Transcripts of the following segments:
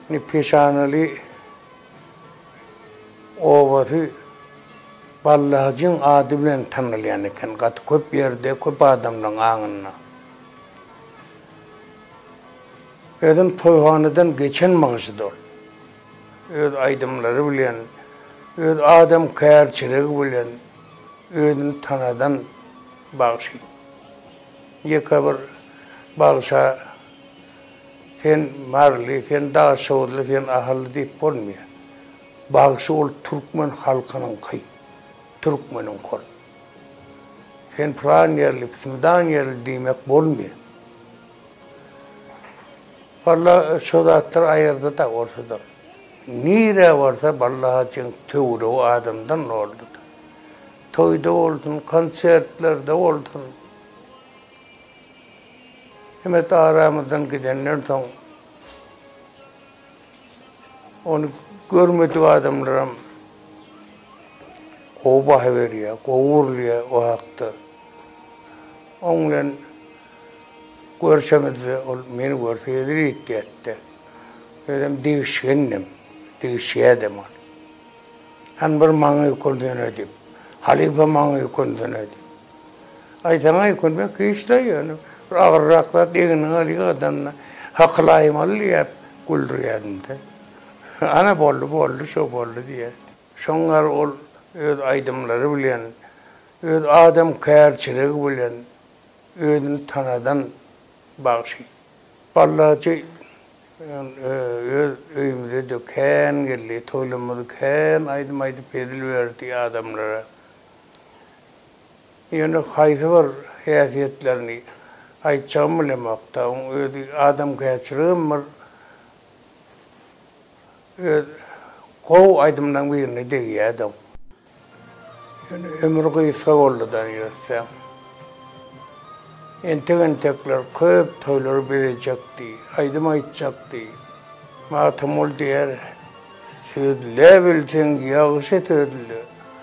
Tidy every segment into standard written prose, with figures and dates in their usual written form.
Nifişanali ovatı Ballahcın adı bilen tanılayan eken. Kat köp yerde köp adamdan ağınna. Edin toyhanıdan geçen mağızıdır. Öd aydımları bilen, öd adam kayarçılığı bilen, ödün tanadan bağışı. Yeka bir bağışa sen marlı, sen dağ soğudlu, sen ahalı deyip olmuyor. Bağışı ol Türkmen halkının kay. Türkmen'in kol. Sen falan yerli, Pısımdan yerli demek olmuyor. Vallahi şodatlar ayırdı da ortada. Nire varsa vallahi için tövbe o adamdan oldu. Toyda oldun, konsertlerde oldun. Hemet aramızdan gidenler son onu görmedi adamlarım kovbah veriyor, kovurluyor o hakta. Onunla görüşemedi, beni görseydi etti. Dedim değişkendim, değişedim. Han bir mağı yukundun ödeyim, halife mağı yukundun ödeyim. Aytana yukundun, kıyışta yani. Ağırrakla değinin alıyor adamla, haklayım alıyor, güldürüyordu. Ana bollu, şu bollu diye. Şunlar ol, aydımları bilen, adam kayarçılığı bilen, ödün tanadan bağışı. Vallahi öyümüzde döken geldi, toylumuzu ken aydım pedil verdi adamlara. Yani haydi var hayatiyetlerini aytacağım bilemakta. Adam kayarçılığım var. Kov aydımdan birini değil adam. Yani ömür kıysa oldudan yürüsem. Entekler köp toyları bilecekti, aydım aytacaktı. Matım ol diyer, söydüle bilsen yağışı tödülü.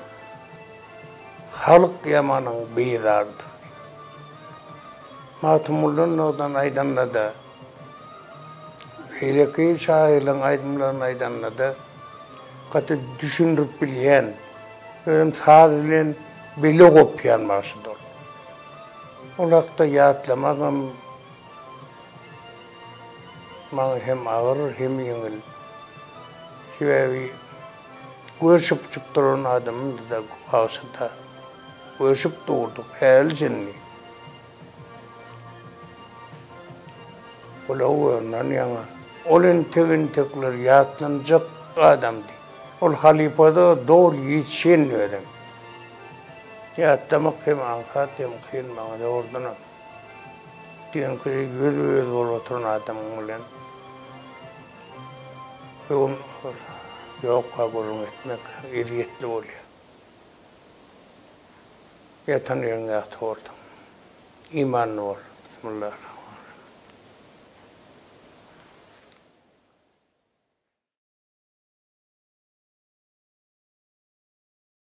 Halk yamanın beydardı. Matım olun odan aydanladı. Beyleki şairlen aydımların aydanladı. Katı düşündürüp bilen, ödüm sağ bilen beli kopyan başıdır. Olakta yatlamağım bana hem ağır hem yengil. Sebebi görüşüp çıktıran adamın da ağzında. Görüşüp doğurduk, elcinli. Ola uğurlan yana. Olun tekler yatlanacak adamdı. Ol halifada doğru yetişen adam. Yatlamak hem ağzat hem kıyılmağa da oradan. Diyen ki göz oturan adamın olan. Ve onu yok kabulüm etmek eriyetli oluyor. Yatan yerine yatı oradan. İmanlı ol. Bismillah.